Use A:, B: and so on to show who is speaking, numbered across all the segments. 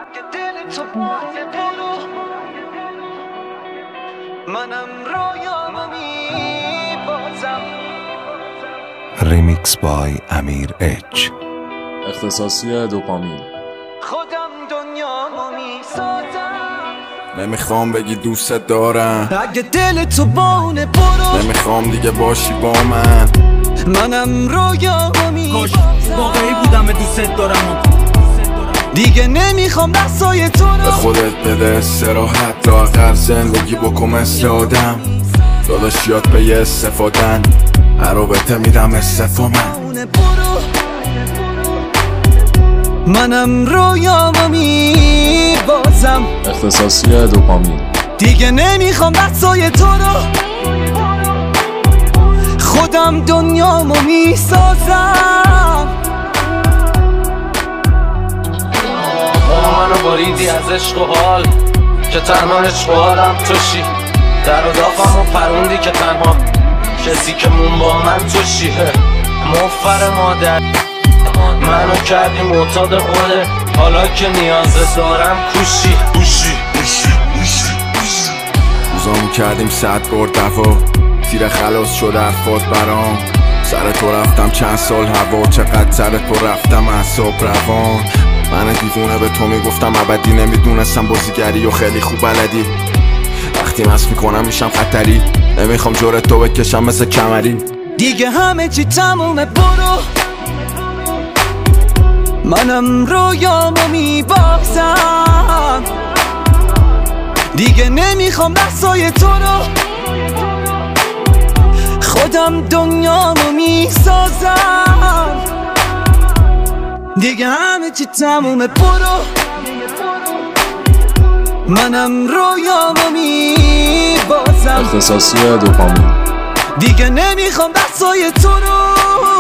A: ریمیکس بای امیر اچ.
B: اختصاصی دوپامین.
C: خودم دنیامو میسازم.
D: نمیخوام بگی دوست دارم،
C: اگه دل تو بونه برو.
D: نمیخوام دیگه باشی با من،
C: منم رویامو میسازم.
E: واقعی بودم دوست دارم،
C: دیگه نمیخوام دستای تو رو.
D: به خودت بده استراحت، لااقل زندگی بکن مثل آدم. داداش یاد به یه استفادن، هر رابطه میدم استفا من.
C: منم رویامو میبازم.
B: اختصاصی دوپامین.
C: دیگه نمیخوام دستای تو رو. خودم دنیامو میسازم.
F: منو بریدی از عشق و حال، که تنها عشق و حالم توشی. در و داغم و پروندی که تنها کسی که مون با من توشی. مفر مادر منو کردی معتاد خوده، حالا که نیاز دارم کوشی.
D: روزامو کردیم 100 بار دوا، تیر خلاص شد حرفات برام. سر تو رفتم چند سال هوا، چقدر سر تو رفتم اعصاب روان. من دیوونه به تو میگفتم ابدی، نمیدونستم بازیگری و خیلی خوب بلدی. وقتی مست میکنم میشم خطری، نمیخوام جورت تو بکشم مثل کمری.
C: دیگه همه چی تمومه برو. منم رویامو میبازم. دیگه نمیخوام دستای تو رو. خودم دنیامو میسازم. دیگه همه چی تمومه برو. منم رویامو میبازم.
B: اختصاصی دوپامین.
C: دیگه نمیخوام دستای تو رو.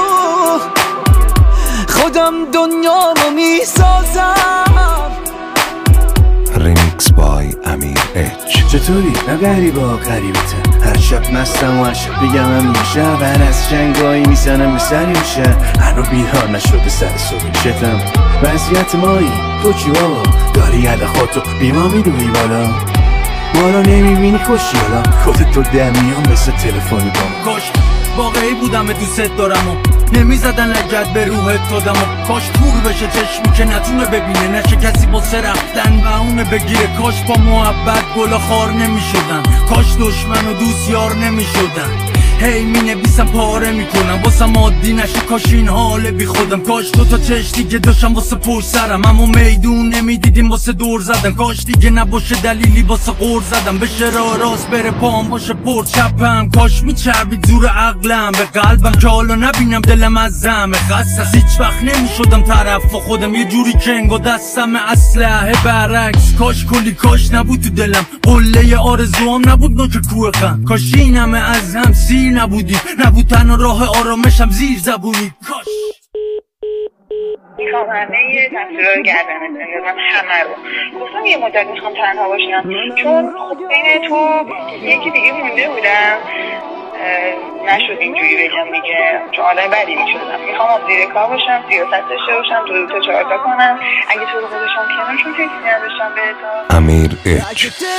C: خودم دنیامو میسازم.
A: ریمیکس بای امیر اچ.
G: چطوری؟ نه غریبا غریبته. هر شب مستم و هر شب بگم همیشه هر از جنگایی میزنم به سری میشه. هر رو بیدار نشده سر صبح شتم. وضعیت مایی تو چی بابا؟ داری یاد خودتو بیما میدونی بالا نمیبینی کشی حالا خودت تو دمیان مثل تلفنی با
E: کاش واقعی بودم دوست دارم و نمیزدن لگد به روحت دادم و کاش تور بشه چشمی که نتونه ببینه، نشه کسی واسه رفتن و اونه بگیره. کاش با محبت گلا خار نمیشدن، کاش دشمن و دوست یار نمیشدن. هی می نبیسم پاره میکنم واسم عادی نشه، کاش این حال بی خودم. کاش دوتا چش دیگه داشتم واسه پشت سرم، اما میدون نمیدیدیم واسه دور زدن. کاش دیگه نباشه دلیلی واسه غور زدم، بشه راه راست بره پام باشه پر چپم. کاش میچربید زور عقلم به قلبم که حالا نبینم دلم از زمه خست. هیچ وقت نمیشدم طرف و خودم یه جوری کنگ و دستم اسلحه برعکس. کاش کلی کاش نبود تو دلم، قله آرزوام نبود نوک کوه غم. کاش این همه از هم سیر نبودیم، نبود تنها راه آرامشم زیر زبونی. کاش
H: میخوام همه یه تصویر رو گردنت بندازم، همه رو. گفتم یه مدت میخوام تنها باشم، چون خب بین تو یکی دیگه مونده بودم. نشد اینجوری بگم دیگه، چون آدم بدی میشدم. میخوام زیر کار باشم، سیاست داشته باشم، تو 4 تا کنم. اگه تو رو گذاشتم کنار چون فکر نداشتم به تو.
A: امیر اچ.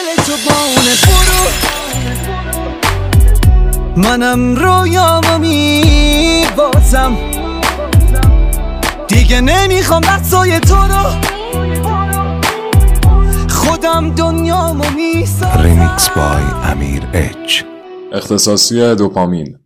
C: منم رویامو میبازم. دیگه نمیخوام دستای تو رو. خودم دنیامو میسازم.
A: ریمیکس بای امیر اچ.
B: اختصاصی دوپامین.